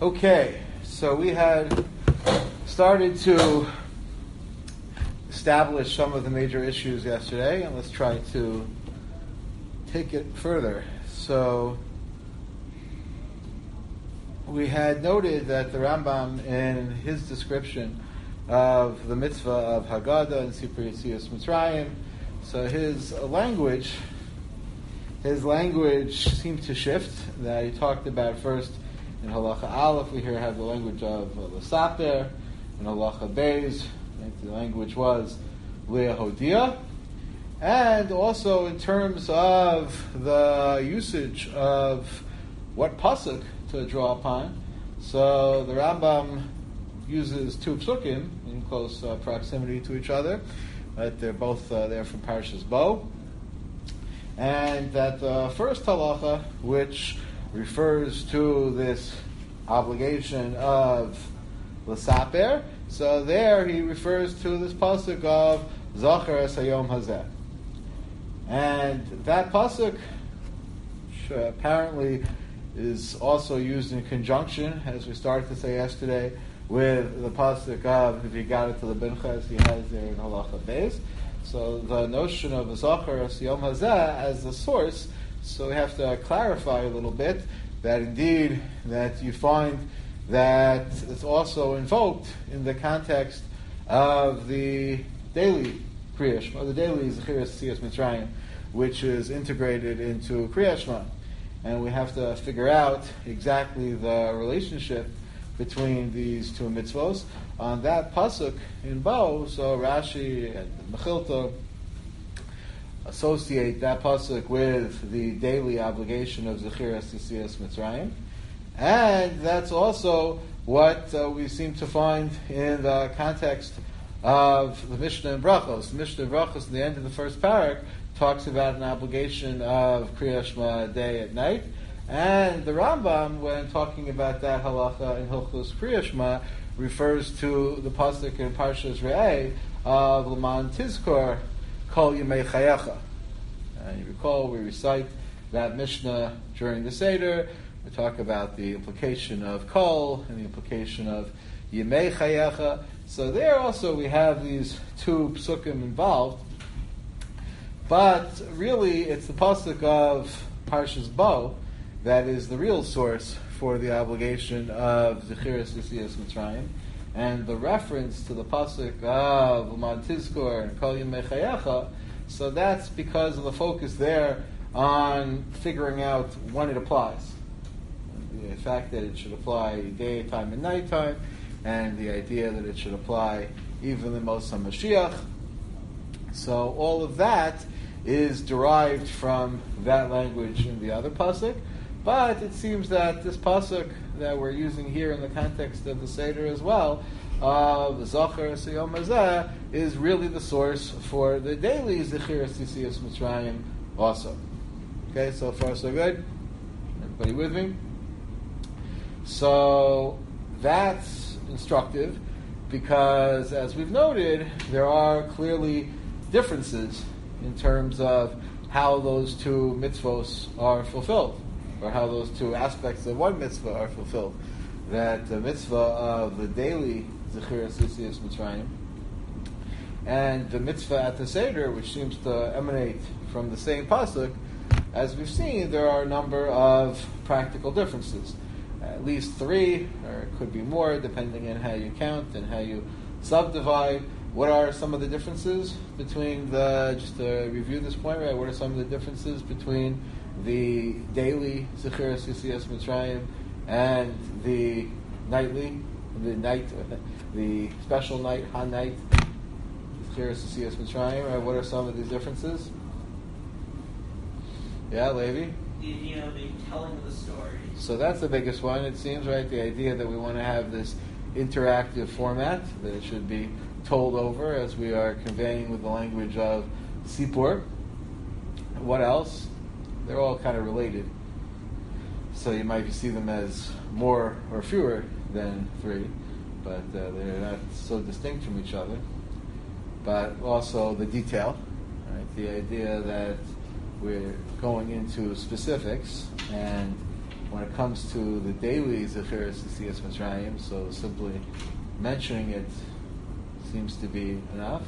Okay, so we had started to establish some of the major issues yesterday, and let's try to take it further. So we had noted that the Rambam, in his description of the mitzvah of Haggadah and Sipur Yetzias Mitzrayim, so his language seemed to shift. That he talked about first in Halacha Aleph, we here have the language of L'saper. In Halacha Beis, the language was Le'ahodia. And also in terms of the usage of what pasuk to draw upon. So the Rambam uses two psukim in close proximity to each other. They're both there from Parshas Bo. And that the first halacha, which refers to this obligation of l'saper, so there he refers to this pasuk of Zachar es hayom hazeh. And that pasuk apparently is also used in conjunction, as we started to say yesterday, with the pasuk of V'yigadet lebincha he has there in Halacha Beis. So the notion of Zachar es hayom hazeh as the source, so we have to clarify a little bit that indeed that you find that it's also invoked in the context of the daily Kriya Shema, the daily Zechiras Yetzias Mitzrayim, which is integrated into Kriya Shema. And we have to figure out exactly the relationship between these two mitzvos. On that pasuk in Bo, so Rashi and Mechilta associate that pasuk with the daily obligation of Zechiras Yetzias Mitzrayim. And that's also what we seem to find in the context of the Mishnah and Brachos. The Mishnah and Brachos, in the end of the first parak, talks about an obligation of Kriya Shema day and night. And the Rambam, when talking about that halacha in Hilchos Kriya Shema, refers to the pasuk in Parshas Re'eh of L'man Tizkor Kol Yemei Chayecha. And you recall we recite that Mishnah during the Seder. We talk about the implication of Kol and the implication of Yemei Chayecha. So there also we have these two psukim involved. But really it's the pasuk of Parshas Bo that is the real source for the obligation of Zechiras Yetzias Mitzrayim. And the reference to the pasuk of L'man Tizkor and Kol Yemei Chayecha, so that's because of the focus there on figuring out when it applies. The fact that it should apply daytime and nighttime, and the idea that it should apply even in Moshe Mashiach. So all of that is derived from that language in the other pasuk. But it seems that this pasuk that we're using here in the context of the Seder as well, the Zachar es hayom hazeh, is really the source for the daily Zechiras Yetzias Mitzrayim also. Okay, so far so good? Everybody with me? So that's instructive because, as we've noted, there are clearly differences in terms of how those two mitzvos are fulfilled, or how those two aspects of one mitzvah are fulfilled. That the mitzvah of the daily Zechiras Yetzias Mitzrayim and the mitzvah at the Seder, which seems to emanate from the same pasuk, as we've seen, there are a number of practical differences. At least three, or it could be more, depending on how you count and how you subdivide. What are some of the differences between just to review this point, right? What are some of the differences between the daily Zechiras Yetzias Mitzrayim and the special night, Ha-night, Zechiras Yetzias Mitzrayim, right? What are some of these differences? Yeah, Levi? The telling of the story. So that's the biggest one, it seems, right? The idea that we want to have this interactive format, that it should be told over as we are conveying with the language of Sipur. What else? They're all kind of related. So you might see them as more or fewer than three, but they're not so distinct from each other. But also the detail, right? The idea that we're going into specifics, and when it comes to the daily Zechiras Yetzias Mitzrayim, so simply mentioning it seems to be enough.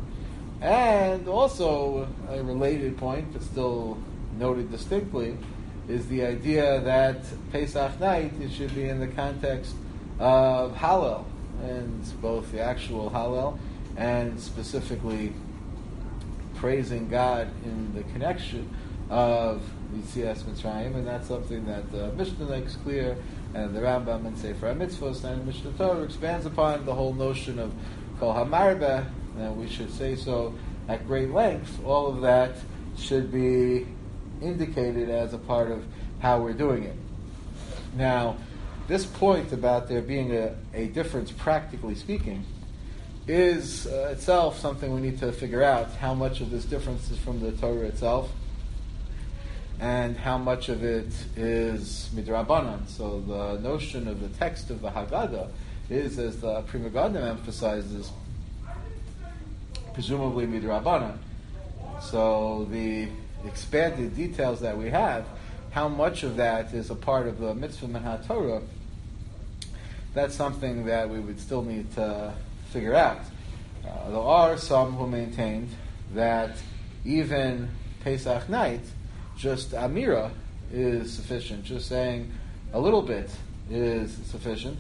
And also a related point, but still noted distinctly, is the idea that Pesach night, it should be in the context of Hallel, and both the actual Hallel and specifically praising God in the connection of Yetzias Mitzrayim, and that's something that the Mishnah makes clear, and the Rambam in Sefer HaMitzvos and Mishnah Torah expands upon the whole notion of Kol HaMarbeh, and we should say so at great length. All of that should be indicated as a part of how we're doing it. Now, this point about there being a difference, practically speaking, is itself something we need to figure out. How much of this difference is from the Torah itself, and how much of it is midrabanan. So the notion of the text of the Haggadah is, as the Pri Megadim emphasizes, presumably midrabanan. So the expanded details that we have, how much of that is a part of the mitzvah min HaTorah, that's something that we would still need to figure out. There are some who maintained that even Pesach night, just Amira is sufficient. Just saying a little bit is sufficient.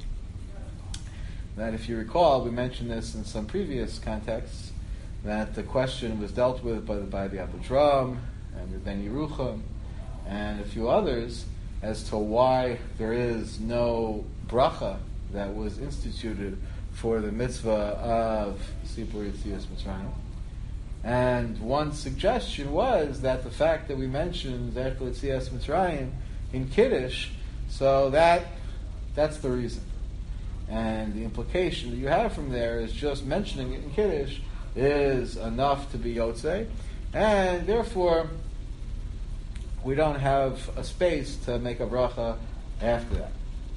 That, if you recall, we mentioned this in some previous contexts, that the question was dealt with by the Abu Dram and the Ben Yerucham and a few others as to why there is no bracha that was instituted for the mitzvah of Sipur Yetzias Mitzrayim. And one suggestion was that the fact that we mentioned Zerch Yetzias Mitzrayim in Kiddush, so that's the reason. And the implication that you have from there is just mentioning it in Kiddush is enough to be Yotzei, and therefore we don't have a space to make a bracha after that.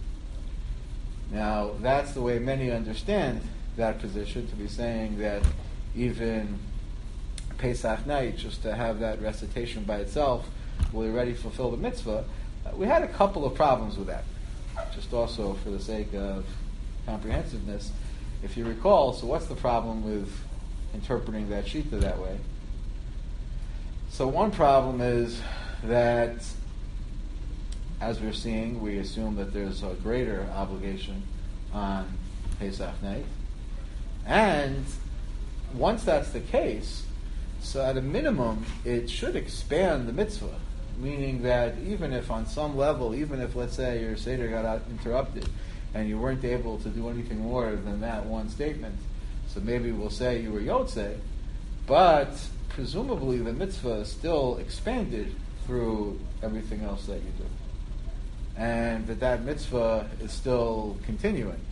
Now, that's the way many understand that position, to be saying that even Pesach night, just to have that recitation by itself, will already fulfill the mitzvah. We had a couple of problems with that, just also for the sake of comprehensiveness. If you recall, so what's the problem with interpreting that shita that way? So one problem is that, as we're seeing, we assume that there's a greater obligation on Pesach night. And once that's the case, so at a minimum, it should expand the mitzvah, meaning that even if on some level, even if, let's say, your Seder got interrupted and you weren't able to do anything more than that one statement, so maybe we'll say you were Yotzei, but presumably the mitzvah is still expanded through everything else that you do. And that mitzvah is still continuing.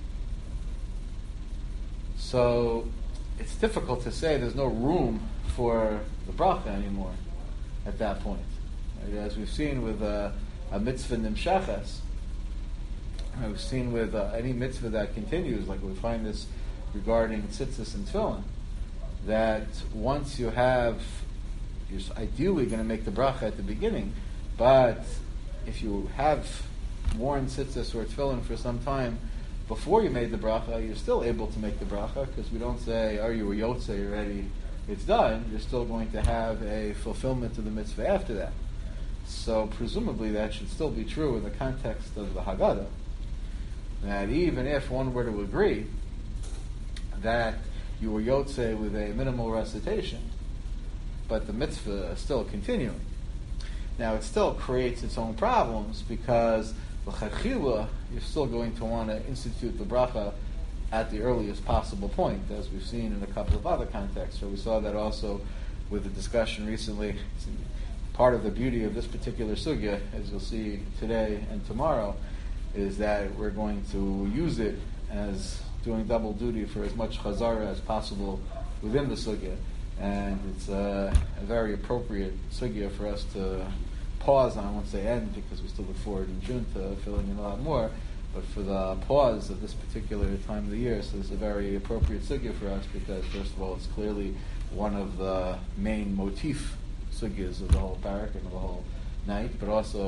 So it's difficult to say there's no room for the bracha anymore at that point. Right? As we've seen with a mitzvah nimshachas, we've seen with any mitzvah that continues, like we find this regarding tzitzis and tefillin, that once you have, you're ideally going to make the bracha at the beginning, but if you have worn tzitzis or tefillin for some time before you made the bracha, you're still able to make the bracha, because we don't say, oh, you were yotzei already, it's done. You're still going to have a fulfillment of the mitzvah after that. So presumably that should still be true in the context of the Haggadah, that even if one were to agree that you were yotzei with a minimal recitation, but the mitzvah is still continuing. Now, it still creates its own problems, because l'chadchila, you're still going to want to institute the bracha at the earliest possible point, as we've seen in a couple of other contexts. So we saw that also with the discussion recently. Part of the beauty of this particular sugya, as you'll see today and tomorrow, is that we're going to use it as doing double duty for as much chazara as possible within the sugya. And it's a very appropriate sugya for us to pause on once they end, because we still look forward in June to filling in a lot more. But for the pause of this particular time of the year, so it's a very appropriate sugya for us, because first of all, it's clearly one of the main motif sugyas of the whole parak and of the whole night, but also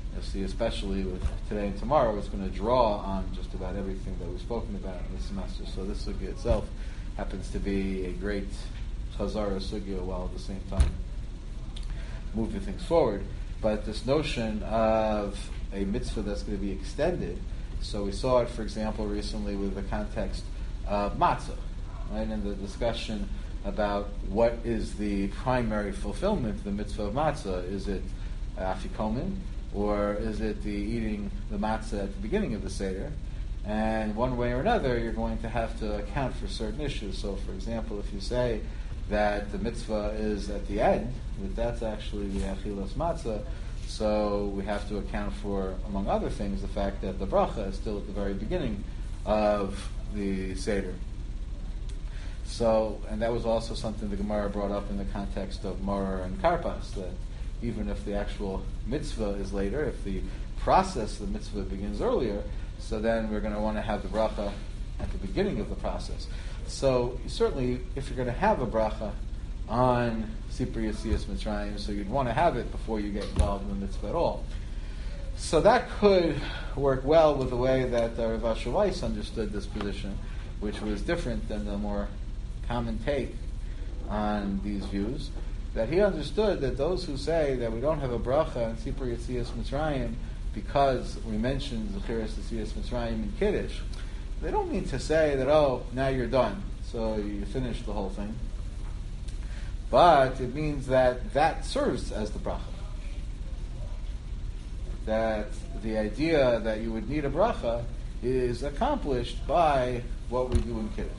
You'll see, especially with today and tomorrow, it's going to draw on just about everything that we've spoken about in this semester. So this sugya itself happens to be a great chazara sugya, while at the same time moving things forward. But this notion of a mitzvah that's going to be extended, so we saw it, for example, recently with the context of matzah, right, and the discussion about what is the primary fulfillment of the mitzvah of matzah. Is it afikomen, or is it the eating the matzah at the beginning of the Seder? And one way or another, you're going to have to account for certain issues. So, for example, if you say that the mitzvah is at the end, that that's actually the achilas matzah, so we have to account for, among other things, the fact that the bracha is still at the very beginning of the Seder. So, and that was also something the Gemara brought up in the context of Maror and Karpas, that even if the actual mitzvah is later, if the process of the mitzvah begins earlier, so then we're going to want to have the bracha at the beginning of the process. So certainly, if you're going to have a bracha on Sipur Yetzias Mitzrayim, so you'd want to have it before you get involved in the mitzvah at all. So that could work well with the way that Rav Asher Weiss understood this position, which was different than the more common take on these views, that he understood that those who say that we don't have a bracha on Sipur Yetzias Mitzrayim because we mentioned Zechiras Yetzias Mitzrayim in Kiddush, they don't mean to say that, oh, now you're done, so you finished the whole thing. But it means that that serves as the bracha. That the idea that you would need a bracha is accomplished by what we do in Kiddush.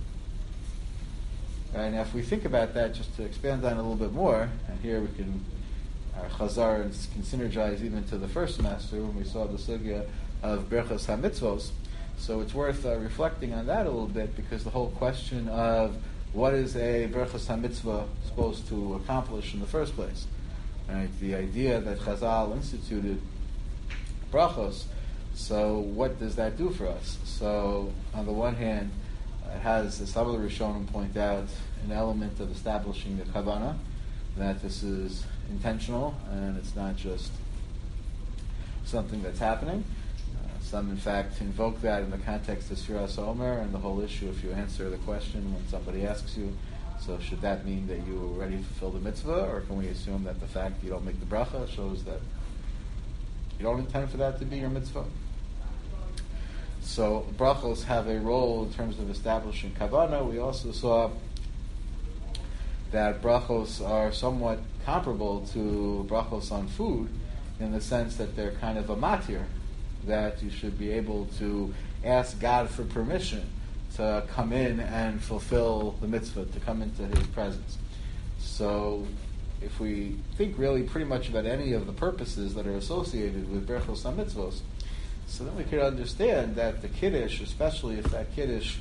And if we think about that, just to expand on it a little bit more, and here we can, our chazar can synergize even to the first semester when we saw the sugya of Berachos HaMitzvos. So it's worth reflecting on that a little bit, because the whole question of what is a Berachos HaMitzvah supposed to accomplish in the first place? Right? The idea that Chazal instituted brachos, so what does that do for us? So on the one hand, it has, as some of the Rishonim point out, an element of establishing the kavanah, that this is intentional and it's not just something that's happening. Some, in fact, invoke that in the context of Sfiras Omer and the whole issue, if you answer the question when somebody asks you, so should that mean that you already fulfilled the mitzvah, or can we assume that the fact you don't make the bracha shows that you don't intend for that to be your mitzvah? So brachos have a role in terms of establishing kavanah. We also saw that brachos are somewhat comparable to brachos on food, in the sense that they're kind of a matir, that you should be able to ask God for permission to come in and fulfill the mitzvah, to come into His presence. So if we think really pretty much about any of the purposes that are associated with Berachos HaMitzvos, so then we could understand that the Kiddush, especially if that Kiddush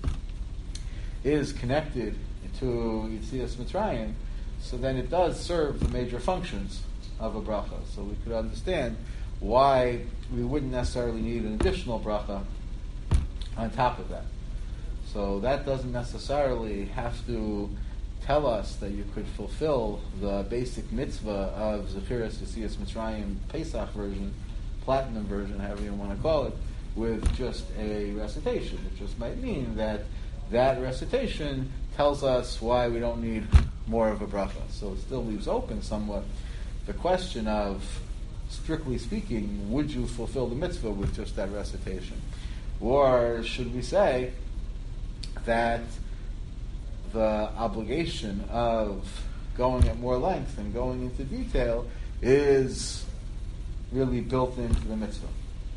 is connected to Yetzias Mitzrayim, so then it does serve the major functions of a bracha. So we could understand why we wouldn't necessarily need an additional bracha on top of that. So that doesn't necessarily have to tell us that you could fulfill the basic mitzvah of Zechiras Yetzias Mitzrayim Pesach version, platinum version, however you want to call it, with just a recitation. It just might mean that that recitation tells us why we don't need more of a bracha. So it still leaves open somewhat the question of, strictly speaking, would you fulfill the mitzvah with just that recitation? Or should we say that the obligation of going at more length and going into detail is really built into the mitzvah?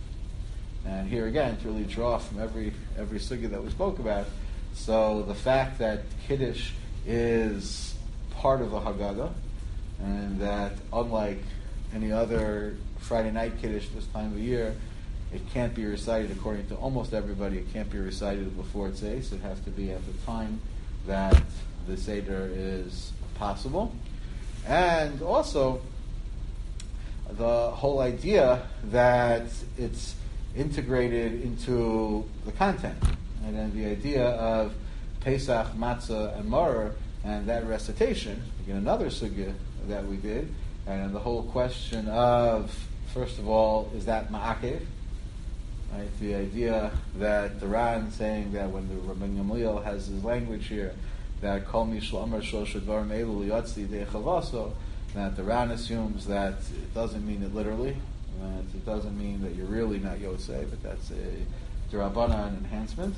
And here again, to really draw from every sugya that we spoke about, so the fact that Kiddush is part of a Haggadah, and that unlike any other Friday night Kiddush this time of year, it can't be recited, according to almost everybody, it can't be recited before it's Eitz. It has to be at the time that the Seder is possible. And also, the whole idea that it's integrated into the content. And then the idea of Pesach, Matzah, and Maror, and that recitation, again, another sugya that we did, and the whole question of first of all, is that ma'akev? Right? The idea that the Ran saying that when the Rabban Gamliel has his language here, that kol mi shlamar shlosh dvarim elu liyotzi dei chavaso, that the Ran assumes that it doesn't mean it literally, that it doesn't mean that you're really not Yotzei, but that's a D'Rabbanan enhancement.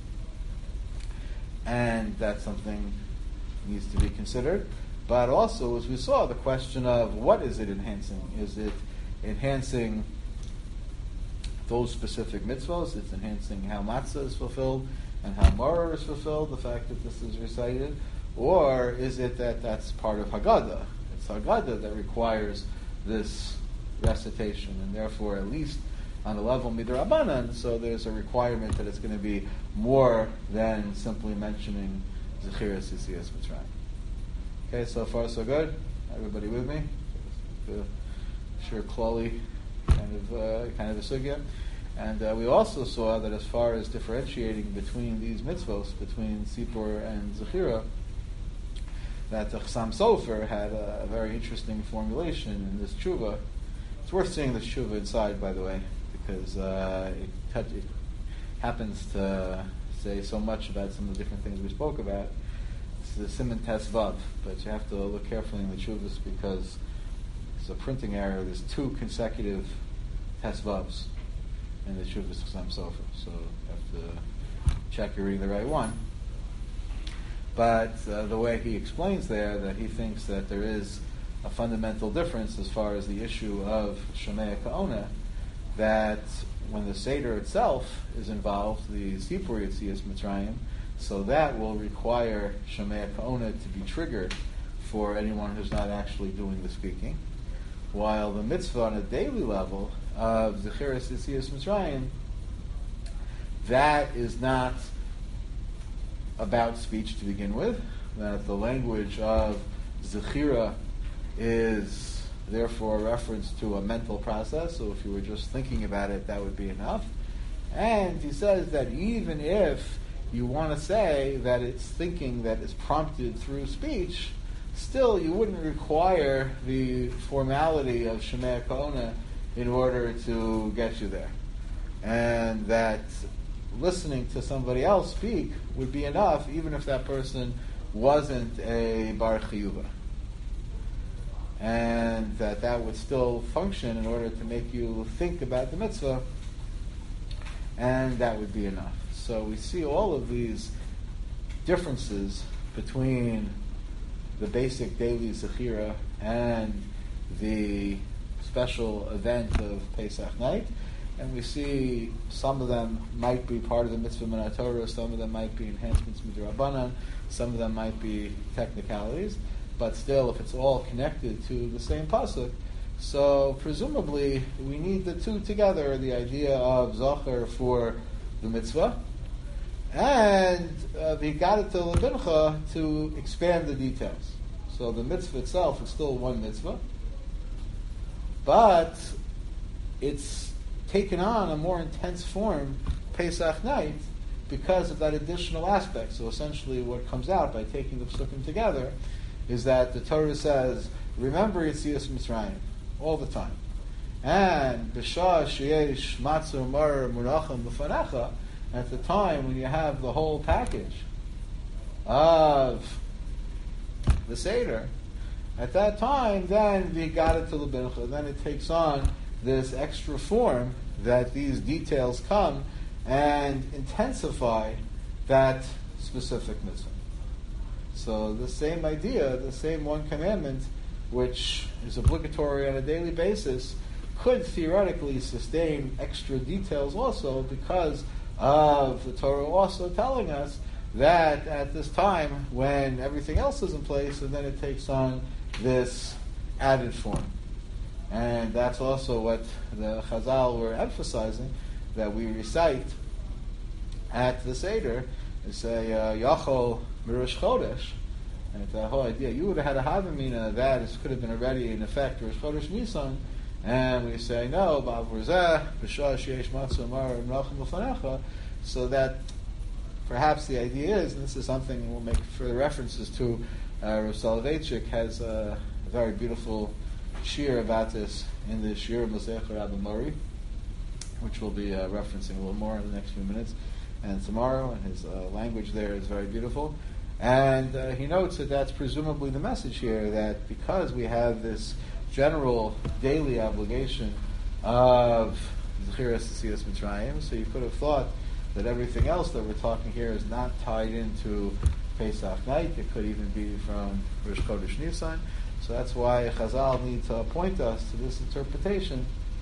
And that's something needs to be considered. But also, as we saw, the question of what is it enhancing? Is it enhancing those specific mitzvahs? It's enhancing how matzah is fulfilled and how maror is fulfilled, the fact that this is recited? Or is it that that's part of Haggadah? It's Haggadah that requires this recitation, and therefore, at least on the level midrabanan, so there's a requirement that it's going to be more than simply mentioning Zechiras Yitzias Mitzrayim. Okay, so far so good. Everybody with me? Sure, klali kind of a sugya. And we also saw that as far as differentiating between these mitzvos, between Sipur and Zechira, that the Chassam Sofer had a very interesting formulation in this tshuva. It's worth seeing this tshuva inside, by the way, because it happens to say so much about some of the different things we spoke about. It's the Siman Tes Vav, but you have to look carefully in the tshuvas because it's a printing error. There's 2 consecutive Tes Vavs in the tshuvas Chassam Sofer, so you have to check you're reading the right one. But the way he explains there, that he thinks that there is a fundamental difference as far as the issue of Shomei Ka'ona, that when the Seder itself is involved, the Sipur Yitzias Mitzrayim, so that will require Shomei Ka'ona to be triggered for anyone who's not actually doing the speaking. While the mitzvah on a daily level of Zechiras Yitzias Mitzrayim, that is not about speech to begin with, that the language of Zechira is therefore a reference to a mental process, so if you were just thinking about it, that would be enough. And he says that even if you want to say that it's thinking that is prompted through speech, still you wouldn't require the formality of Shomei Ka'ona in order to get you there. And that listening to somebody else speak would be enough, even if that person wasn't a bar chiyuva, and that would still function in order to make you think about the mitzvah, and that would be enough. So we see all of these differences between the basic daily zechira and the special event of Pesach night. And we see some of them might be part of the mitzvah min Torah, some of them might be enhancements midrabanan, some of them might be technicalities, but still, if it's all connected to the same pasuk, so presumably we need the 2 together, the idea of zocher for the mitzvah, and the Haggadah Lebincha to expand the details. So the mitzvah itself is still one mitzvah, but it's taken on a more intense form Pesach night because of that additional aspect. So essentially what comes out by taking the psukim together is that the Torah says, remember Yitzias Mitzrayim all the time. And B'shah sheyesh matzah mar murachim b'fanecha, at the time when you have the whole package of the Seder, at that time, then the Haggadah Lebincha, then it takes on this extra form that these details come and intensify that specific mitzvah. So the same idea, the same one commandment, which is obligatory on a daily basis, could theoretically sustain extra details also because of the Torah also telling us that at this time when everything else is in place, and then it takes on this added form. And that's also what the Chazal were emphasizing, that we recite at the Seder, and say, Yachol Mirosh Chodesh. And the whole idea, you would have had a Havamina, that could have been already in effect, Rosh Chodesh Nisan, and we say, no, Ba'av Rizeh, B'shah Sheyesh Matzah Amar M'rachim L'fanecha, so that perhaps the idea is, and this is something we'll make further references to, Rav Soloveitchik has a very beautiful shir about this in the Shir Masech Rabbi Mori, which we'll be referencing a little more in the next few minutes and tomorrow, and his language there is very beautiful. And he notes that that's presumably the message here, that because we have this general daily obligation of Zechiras Yetzias Mitzrayim, so you could have thought that everything else that we're talking here is not tied into Pesach night. It could even be from Rosh Chodesh Nisan. So that's why Chazal need to point us to this interpretation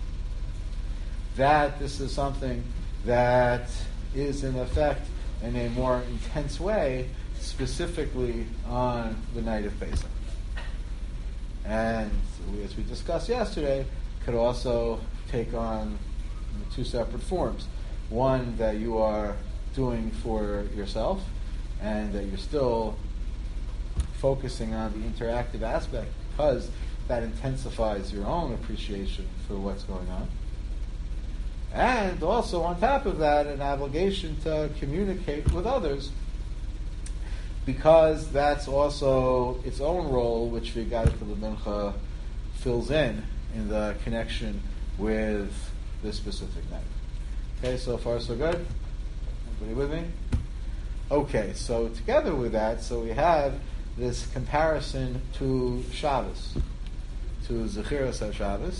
that this is something that is in effect in a more intense way, specifically on the night of Pesach. And as we discussed yesterday, could also take on two separate forms. One that you are doing for yourself, and that you're still focusing on the interactive aspect, because that intensifies your own appreciation for what's going on. And also, on top of that, an obligation to communicate with others, because that's also its own role, which V'yigadet L'Mincha fills in the connection with this specific night. Okay, so far so good? Everybody with me? Okay, so together with that, so we have this comparison to Shabbos, to Zechiras HaShabbos,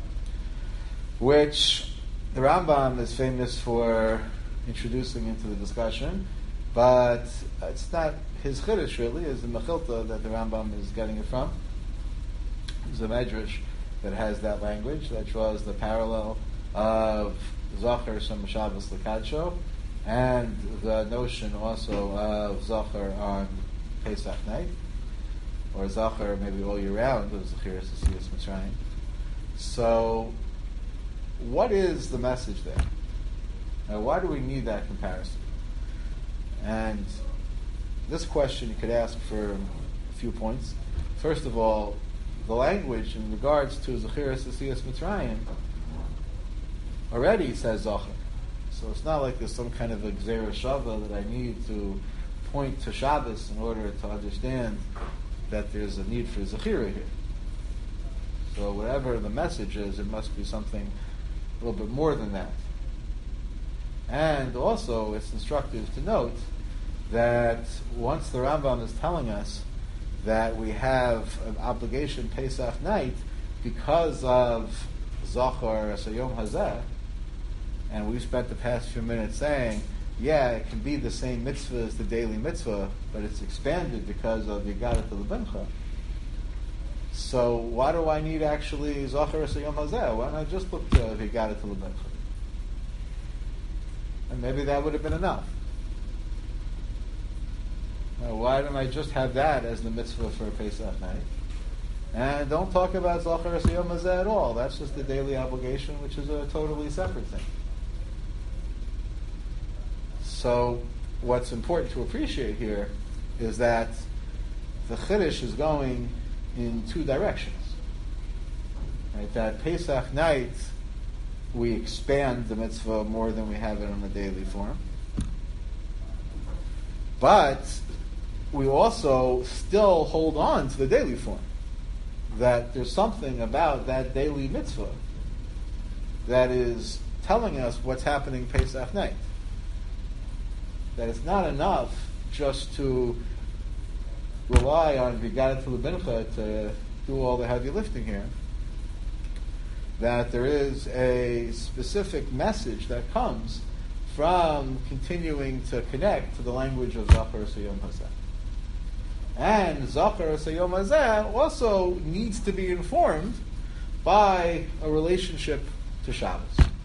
which the Rambam is famous for introducing into the discussion, but it's not his chiddush really, it's the Mechilta that the Rambam is getting it from. There's a Medrash that has that language, that draws the parallel of Zachar Shem Shabbos L'Kadsho, and the notion also of Zachar on Pesach night, or Zachar maybe all year round of Zechiras Yetzias Mitzrayim. So, what is the message there? Now, why do we need that comparison? And this question you could ask for a few points. First of all, the language in regards to Zechiras Yetzias Mitzrayim already says Zachar. So it's not like there's some kind of a Gzeira Shava that I need to point to Shabbos in order to understand that there's a need for Zechira here. So whatever the message is, it must be something a little bit more than that. And also, it's instructive to note that once the Rambam is telling us that we have an obligation Pesach night because of Zachar Sayom Hazeh, and we've spent the past few minutes saying, yeah, it can be the same mitzvah as the daily mitzvah, but it's expanded because of V'yigadet L'Mincha. So why do I need actually Zachar Sayom Hazeh? Why don't I just look to V'yigadet L'Mincha? And maybe that would have been enough. Now, why don't I just have that as the mitzvah for Pesach night? And don't talk about Zachar Sayom Hazeh at all. That's just the daily obligation, which is a totally separate thing. So, what's important to appreciate here is that the Chiddush is going in two directions. Right? That Pesach night, we expand the mitzvah more than we have it on the daily form. But we also still hold on to the daily form. That there's something about that daily mitzvah that is telling us what's happening Pesach night. That it's not enough just to rely on V'yigadet L'Mincha to do all the heavy lifting here. That there is a specific message that comes from continuing to connect to the language of Zachar Sayom Hazeh. And Zachar Sayom Hazeh also needs to be informed by a relationship to Shabbos.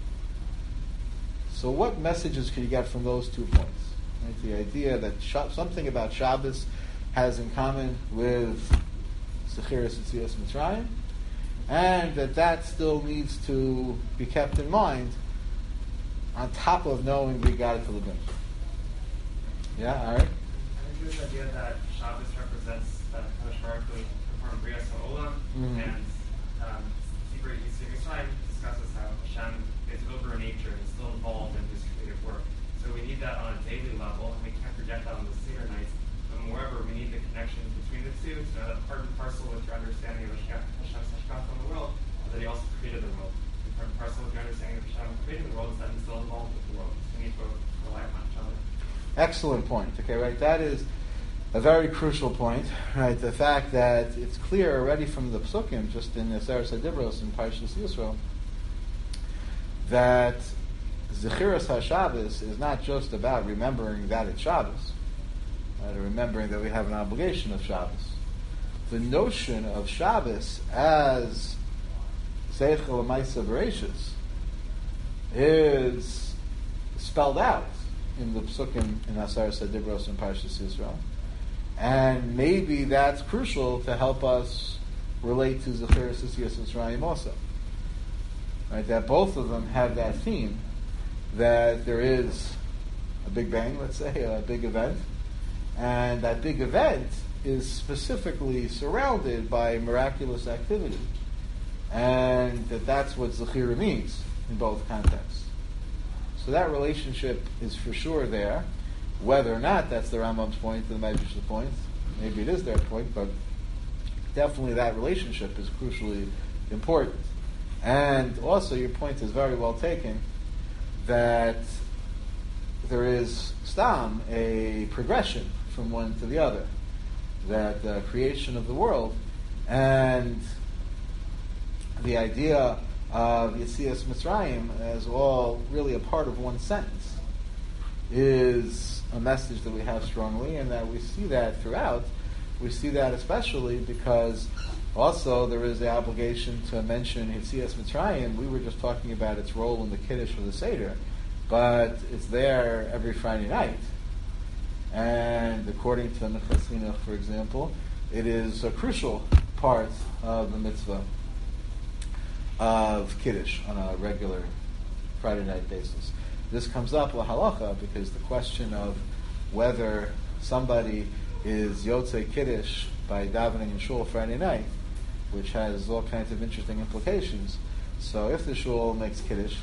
So what messages can you get from those 2 points? Right? The idea that something about Shabbos has in common with Zechiras Yetzias Mitzrayim, and that still needs to be kept in mind on top of knowing V'yigadet L'Mincha. Yeah, all right? I think this idea that Shabbos represents that Kadosh Baruch Hu performed Bria Ha'olam, and Secret Yisrael discusses how Hashem is over nature and still involved in his creative work. So we need that on a daily level, and we can't forget that on the Seder nights. But moreover, we need the connection between the two, so that part and parcel with your understanding of Hashem's Hashgacha on the world. that he also created the world. And part of your understanding of Hashem creating the world is that he's still involved with the world. So we need to rely upon each other. Excellent point. Okay, right. That is a very crucial point, right? The fact that it's clear already from the Psukim, just in the Seres HaDibros in Parshas Yisrael, that Zechiras HaShabbos is not just about remembering that it's Shabbos, right? Or remembering that we have an obligation of Shabbos. The notion of Shabbos as Seichel L'Maisa Bereishis is spelled out in the Psukim in Seres HaDibros and Parshas Yisrael. And maybe that's crucial to help us relate to Zechiras Yitzias Mitzrayim also. Right? That both of them have that theme, that there is a Big Bang, let's say, a big event, and that big event is specifically surrounded by miraculous activity. And that's what Zechira means in both contexts. So that relationship is for sure there. Whether or not that's the Rambam's point, the Medrash's point, maybe it is their point, but definitely that relationship is crucially important. And also your point is very well taken, that there is stam, a progression from one to the other. That the creation of the world and the idea of Yetzias Mitzrayim as all really a part of one sentence is a message that we have strongly, and that we see that throughout. We see that especially because also there is the obligation to mention Yetzias Mitzrayim. We were just talking about its role in the Kiddush or the Seder, but it's there every Friday night. And according to Minchas Chinuch, for example, it is a crucial part of the mitzvah of Kiddush on a regular Friday night basis. This comes up lahalacha because the question of whether somebody is Yotzei Kiddush by davening in shul Friday night, which has all kinds of interesting implications. So if the shul makes Kiddush,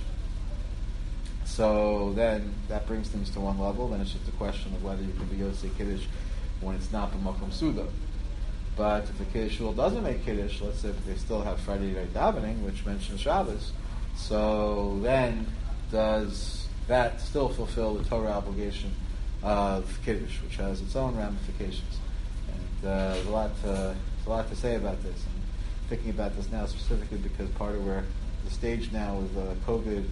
so then that brings things to one level. Then it's just a question of whether you can be Yotzei Kiddush when it's not b'makom suda. But if the Kiddush shul doesn't make Kiddush, let's say if they still have Friday night davening, which mentions Shabbos, so then does that still fulfill the Torah obligation of Kiddush, which has its own ramifications? And there's a lot to say about this. I'm thinking about this now specifically because part of where the stage now with COVID,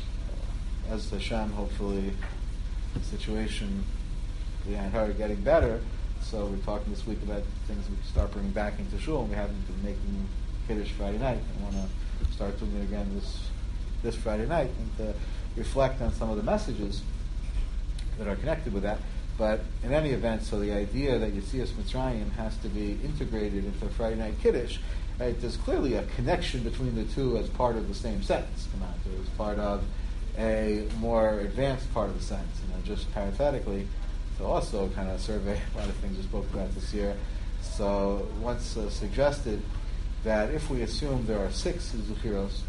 as Hashem, hopefully, the situation behind her getting better. So we're talking this week about things we can start bringing back into shul, and we haven't been making Kiddush Friday night. I want to start doing it again this Friday night and reflect on some of the messages that are connected with that. But in any event, so the idea that Yetzias Mitzrayim has to be integrated into Friday night Kiddush, right, there's clearly a connection between the two as part of the same sentence. As part of a more advanced part of the sentence. And just parenthetically, to also kind of survey a lot of things we spoke about this year. So once suggested that if we assume there are 6 Zechiros,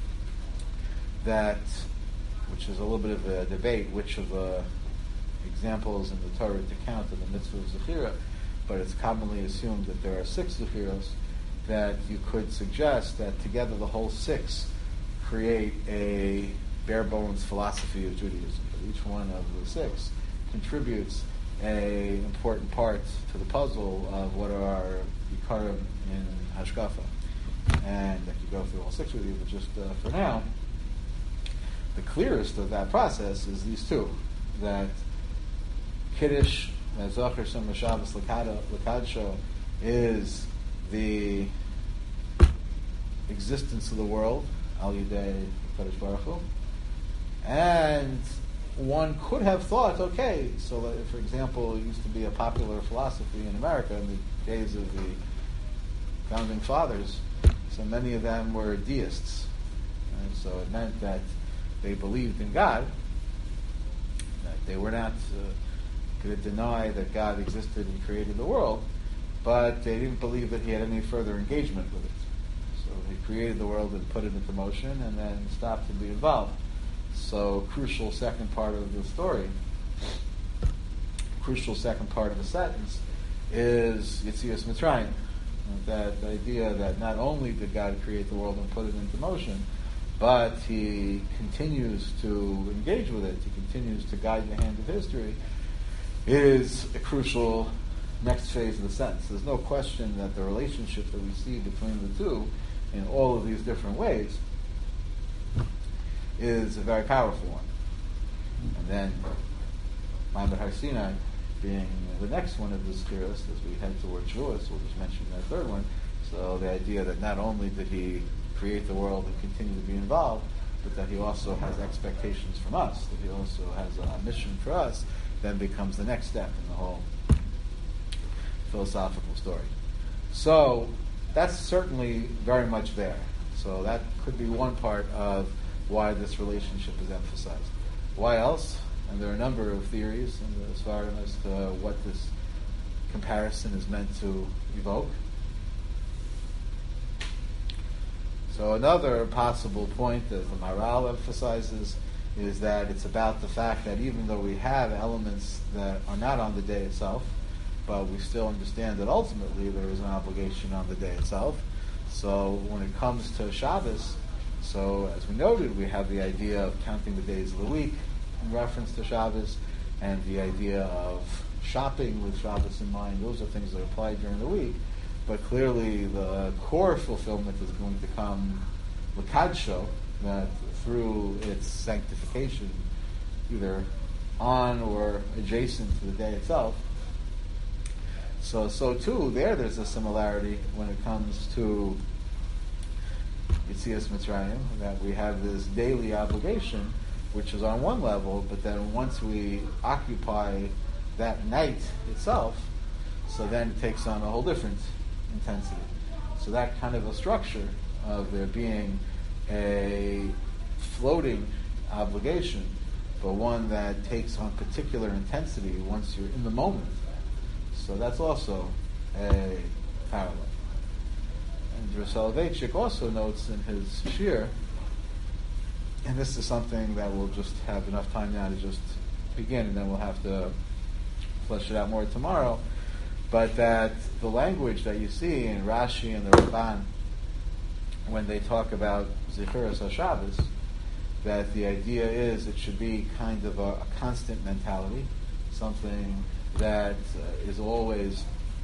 that, which is a little bit of a debate, which of the examples in the Torah to count in the mitzvah of Zechira, but it's commonly assumed that there are 6 Zechiros, that you could suggest that together the whole 6 create a bare bones philosophy of Judaism. But each one of the 6 contributes a important part to the puzzle of what are Yikarim in Hashkafa. And I could go through all 6 with you, but just for now, the clearest of that process is these 2. That Kiddush, Zocher Shem Shabbos L'Kadsho, is the existence of the world, Al Yidei Kadosh Baruch Hu. And one could have thought, okay, so that, for example, it used to be a popular philosophy in America in the days of the founding fathers, so many of them were deists. And so it meant that they believed in God, that they were not going to deny that God existed and created the world, but they didn't believe that he had any further engagement with it. So he created the world and put it into motion and then stopped to be involved. So crucial second part of the story, crucial second part of the sentence is Yetzias Mitzrayim. That idea that not only did God create the world and put it into motion, but He continues to engage with it, He continues to guide the hand of history, is a crucial next phase of the sentence. There's no question that the relationship that we see between the two in all of these different ways is a very powerful one. And then Ma'amad Har Sinai being the next one of the Zechiros as we head towards Shavuos, we'll just mention that third one. So the idea that not only did He create the world and continue to be involved, but that He also has expectations from us, that He also has a mission for us, then becomes the next step in the whole philosophical story. So that's certainly very much there. So that could be one part of why this relationship is emphasized. Why else? And there are a number of theories as far as to what this comparison is meant to evoke. So another possible point, as the Maharal emphasizes, is that it's about the fact that even though we have elements that are not on the day itself, but we still understand that ultimately there is an obligation on the day itself. So when it comes to Shabbos, so as we noted, we have the idea of counting the days of the week in reference to Shabbos, and the idea of shopping with Shabbos in mind. Those are things that apply during the week, but clearly the core fulfillment is going to come l'kadsho, that through its sanctification, either on or adjacent to the day itself. So too, there's a similarity when it comes to Yetzias Mitzrayim, that we have this daily obligation, which is on one level, but then once we occupy that night itself, so then it takes on a whole different intensity. So that kind of a structure of there being a floating obligation, but one that takes on particular intensity once you're in the moment. So that's also a parallel. And Rav Soloveitchik also notes in his shir, and this is something that we'll just have enough time now to just begin, and then we'll have to flesh it out more tomorrow, but that the language that you see in Rashi and the Ramban, when they talk about Zechiras HaShabbos, that the idea is it should be kind of a constant mentality, something that is always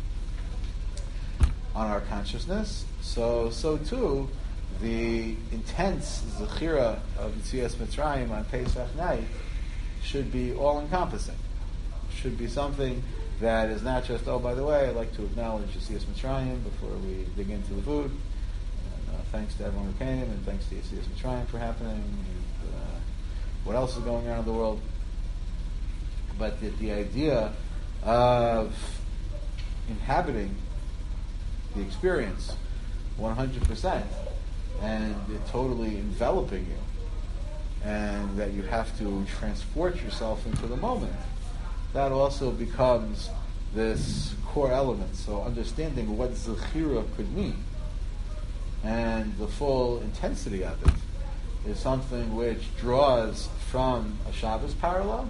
on our consciousness. So too, the intense Zechira of Yetzias Mitzrayim on Pesach night should be all-encompassing. Should be something that is not just, oh, by the way, I'd like to acknowledge Yetzias Mitzrayim before we dig into the food. And, thanks to everyone who came, and thanks to Yetzias Mitzrayim for happening. And, what else is going on in the world? But the idea of inhabiting the experience 100% and it totally enveloping you, and that you have to transport yourself into the moment, that also becomes this core element. So understanding what Zechira could mean and the full intensity of it is something which draws from a Shabbos parallel,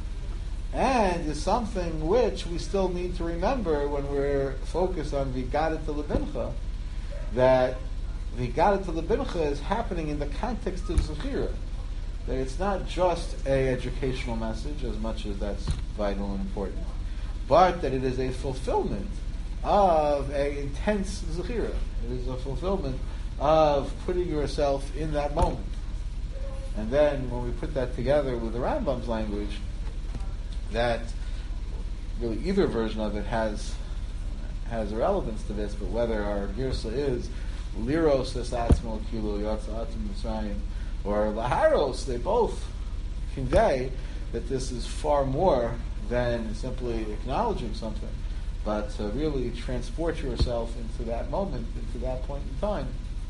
and is something which we still need to remember when we're focused on V'Higadat Lebincha, that V'Higadat Lebincha is happening in the context of Zechira. That it's not just a educational message, as much as that's vital and important, but that it is a fulfillment of a intense Zechira. It is a fulfillment of putting yourself in that moment. And then when we put that together with the Rambam's language, that really either version of it has a relevance to this, but whether our girsa is liros es atzmo kilo yatsa atum Mitzrayim or laharos, they both convey that this is far more than simply acknowledging something, but to really transport yourself into that moment, into that point in time,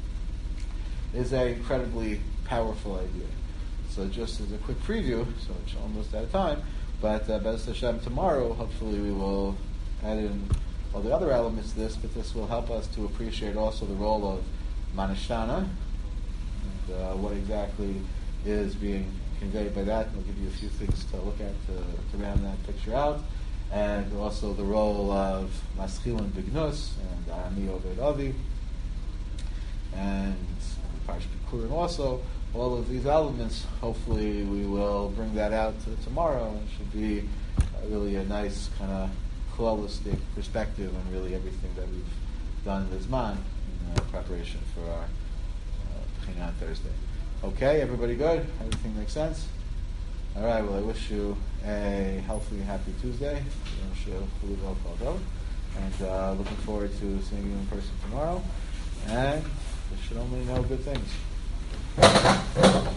is an incredibly powerful idea. So just as a quick preview, so it's almost out of time, but Be'ez Hashem tomorrow, hopefully we will add in all the other elements to this, but this will help us to appreciate also the role of Manashtana, and what exactly is being conveyed by that. We'll give you a few things to look at to round that picture out. and also the role of Maschilin Bignus and Ami Oved Avi, and Parsh Bikurim also. All of these elements, hopefully we will bring that out tomorrow, and it should be really a nice kind of holistic perspective on really everything that we've done this month in preparation for our Pechina on Thursday. Okay, everybody good? Everything makes sense? All right, well, I wish you a healthy, happy Tuesday. And looking forward to seeing you in person tomorrow. And we should only know good things.